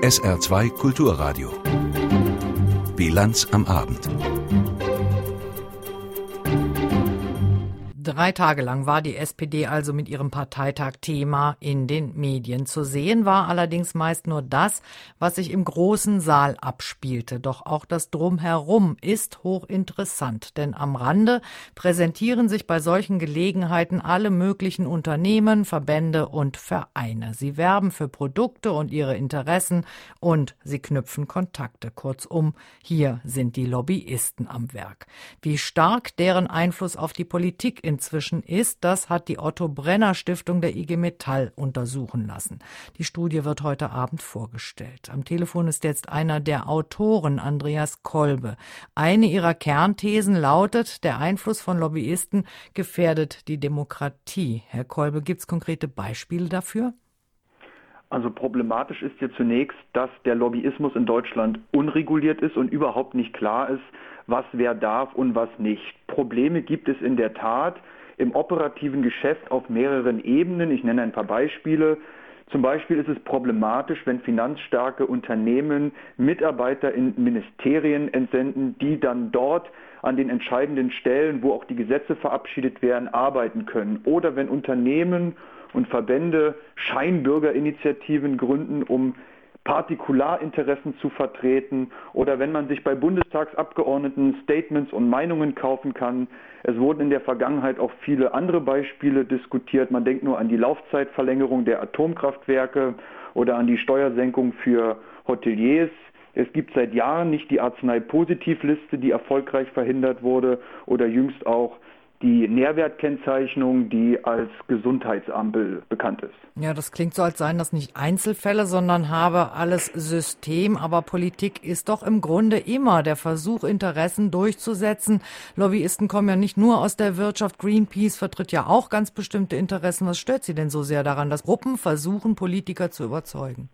SR2 Kulturradio. Bilanz am Abend. 3 Tage lang war die SPD also mit ihrem Parteitag Thema in den Medien. Zu sehen war allerdings meist nur das, was sich im großen Saal abspielte. Doch auch das Drumherum ist hochinteressant, denn am Rande präsentieren sich bei solchen Gelegenheiten alle möglichen Unternehmen, Verbände und Vereine. Sie werben für Produkte und ihre Interessen und sie knüpfen Kontakte. Kurzum, hier sind die Lobbyisten am Werk. Wie stark deren Einfluss auf die Politik inzwischen ist, das hat die Otto-Brenner-Stiftung der IG Metall untersuchen lassen. Die Studie wird heute Abend vorgestellt. Am Telefon ist jetzt einer der Autoren, Andreas Kolbe. Eine ihrer Kernthesen lautet, der Einfluss von Lobbyisten gefährdet die Demokratie. Herr Kolbe, gibt es konkrete Beispiele dafür? Also problematisch ist hier zunächst, dass der Lobbyismus in Deutschland unreguliert ist und überhaupt nicht klar ist, was wer darf und was nicht. Probleme gibt es in der Tat im operativen Geschäft auf mehreren Ebenen. Ich nenne ein paar Beispiele. Zum Beispiel ist es problematisch, wenn finanzstarke Unternehmen Mitarbeiter in Ministerien entsenden, die dann dort an den entscheidenden Stellen, wo auch die Gesetze verabschiedet werden, arbeiten können. Oder wenn Unternehmen und Verbände Scheinbürgerinitiativen gründen, um Partikularinteressen zu vertreten, oder wenn man sich bei Bundestagsabgeordneten Statements und Meinungen kaufen kann. Es wurden in der Vergangenheit auch viele andere Beispiele diskutiert. Man denkt nur an die Laufzeitverlängerung der Atomkraftwerke oder an die Steuersenkung für Hoteliers. Es gibt seit Jahren nicht die Arzneipositivliste, die erfolgreich verhindert wurde, oder jüngst auch die Nährwertkennzeichnung, die als Gesundheitsampel bekannt ist. Ja, das klingt so, als seien das nicht Einzelfälle, sondern habe alles System. Aber Politik ist doch im Grunde immer der Versuch, Interessen durchzusetzen. Lobbyisten kommen ja nicht nur aus der Wirtschaft. Greenpeace vertritt ja auch ganz bestimmte Interessen. Was stört Sie denn so sehr daran, dass Gruppen versuchen, Politiker zu überzeugen?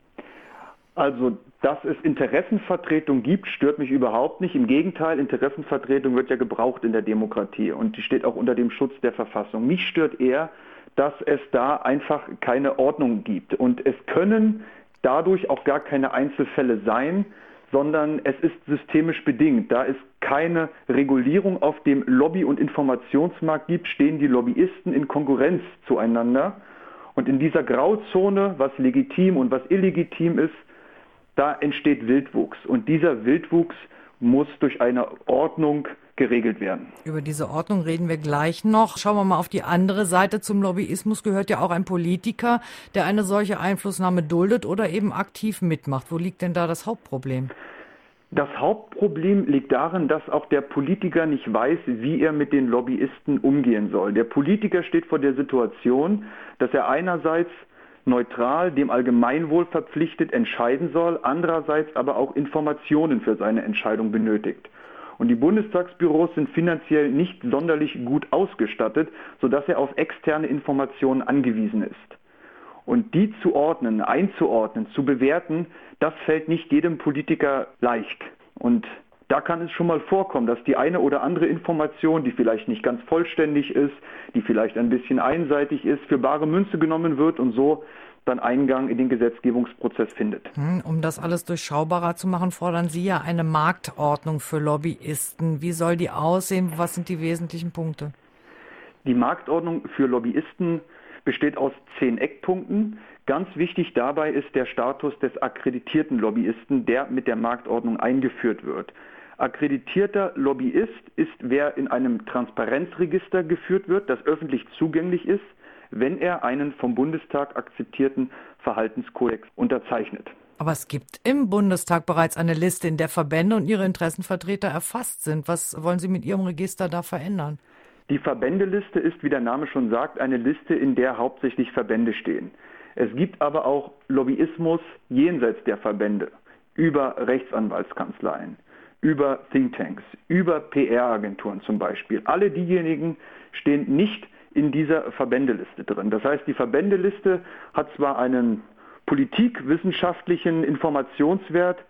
Also, dass es Interessenvertretung gibt, stört mich überhaupt nicht. Im Gegenteil, Interessenvertretung wird ja gebraucht in der Demokratie und die steht auch unter dem Schutz der Verfassung. Mich stört eher, dass es da einfach keine Ordnung gibt. Und es können dadurch auch gar keine Einzelfälle sein, sondern es ist systemisch bedingt. Da es keine Regulierung auf dem Lobby- und Informationsmarkt gibt, stehen die Lobbyisten in Konkurrenz zueinander. Und in dieser Grauzone, was legitim und was illegitim ist, da entsteht Wildwuchs. Und dieser Wildwuchs muss durch eine Ordnung geregelt werden. Über diese Ordnung reden wir gleich noch. Schauen wir mal auf die andere Seite. Zum Lobbyismus gehört ja auch ein Politiker, der eine solche Einflussnahme duldet oder eben aktiv mitmacht. Wo liegt denn da das Hauptproblem? Das Hauptproblem liegt darin, dass auch der Politiker nicht weiß, wie er mit den Lobbyisten umgehen soll. Der Politiker steht vor der Situation, dass er einerseits neutral, dem Allgemeinwohl verpflichtet entscheiden soll, andererseits aber auch Informationen für seine Entscheidung benötigt. Und die Bundestagsbüros sind finanziell nicht sonderlich gut ausgestattet, sodass er auf externe Informationen angewiesen ist. Und die zu ordnen, einzuordnen, zu bewerten, das fällt nicht jedem Politiker leicht. Und da kann es schon mal vorkommen, dass die eine oder andere Information, die vielleicht nicht ganz vollständig ist, die vielleicht ein bisschen einseitig ist, für bare Münze genommen wird und so dann Eingang in den Gesetzgebungsprozess findet. Um das alles durchschaubarer zu machen, fordern Sie ja eine Marktordnung für Lobbyisten. Wie soll die aussehen? Was sind die wesentlichen Punkte? Die Marktordnung für Lobbyisten besteht aus 10 Eckpunkten. Ganz wichtig dabei ist der Status des akkreditierten Lobbyisten, der mit der Marktordnung eingeführt wird. Akkreditierter Lobbyist ist, wer in einem Transparenzregister geführt wird, das öffentlich zugänglich ist, wenn er einen vom Bundestag akzeptierten Verhaltenskodex unterzeichnet. Aber es gibt im Bundestag bereits eine Liste, in der Verbände und ihre Interessenvertreter erfasst sind. Was wollen Sie mit Ihrem Register da verändern? Die Verbändeliste ist, wie der Name schon sagt, eine Liste, in der hauptsächlich Verbände stehen. Es gibt aber auch Lobbyismus jenseits der Verbände, über Rechtsanwaltskanzleien, über Thinktanks, über PR-Agenturen zum Beispiel. Alle diejenigen stehen nicht in dieser Verbändeliste drin. Das heißt, die Verbändeliste hat zwar einen politikwissenschaftlichen Informationswert,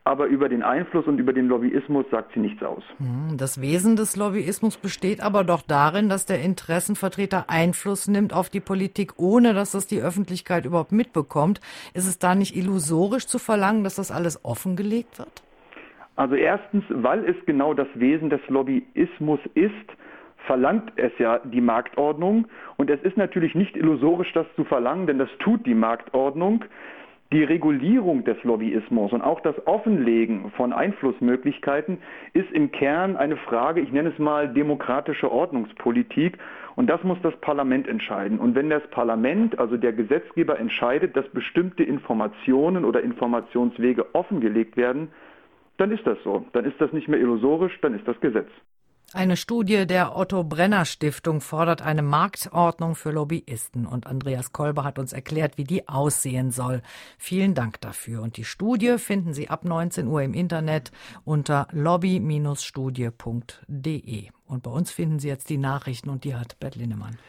aber über den Einfluss und über den Lobbyismus sagt sie nichts aus. Das Wesen des Lobbyismus besteht aber doch darin, dass der Interessenvertreter Einfluss nimmt auf die Politik, ohne dass das die Öffentlichkeit überhaupt mitbekommt. Ist es da nicht illusorisch zu verlangen, dass das alles offengelegt wird? Also erstens, weil es genau das Wesen des Lobbyismus ist, verlangt es ja die Marktordnung. Und es ist natürlich nicht illusorisch, das zu verlangen, denn das tut die Marktordnung. Die Regulierung des Lobbyismus und auch das Offenlegen von Einflussmöglichkeiten ist im Kern eine Frage, ich nenne es mal demokratische Ordnungspolitik, und das muss das Parlament entscheiden. Und wenn das Parlament, also der Gesetzgeber, entscheidet, dass bestimmte Informationen oder Informationswege offengelegt werden, dann ist das so. Dann ist das nicht mehr illusorisch, dann ist das Gesetz. Eine Studie der Otto-Brenner-Stiftung fordert eine Marktordnung für Lobbyisten. Und Andreas Kolber hat uns erklärt, wie die aussehen soll. Vielen Dank dafür. Und die Studie finden Sie ab 19 Uhr im Internet unter lobby-studie.de. Und bei uns finden Sie jetzt die Nachrichten und die hat Bert Linnemann.